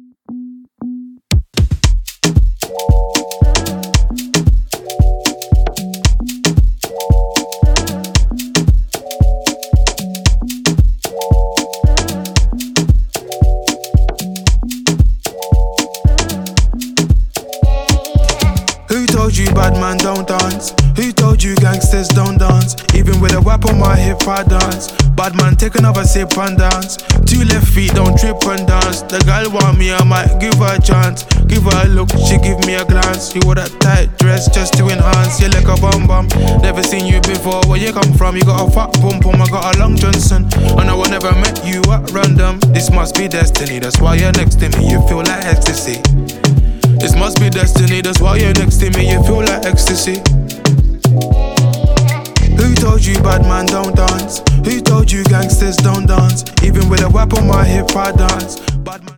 Who told you bad man don't dance? Who told you gangsters don't dance? Even with a whip on my hip I dance. Bad man take another sip and dance. Two left feet don't trip and dance. The girl want me, I might give her a chance. Give her a look, she give me a glance. You wore that tight dress just to enhance. You like a bum bum. Never seen you before, where you come from? You got a fat pum pum, I got a long Johnson. And I will never met you at random. This must be destiny, that's why you're next to me. You feel like ecstasy. This must be destiny, that's why you're next to me, you feel like ecstasy. Who told you bad man don't dance? Who told you gangsters don't dance? Even with a whip on my hip I dance. Bad man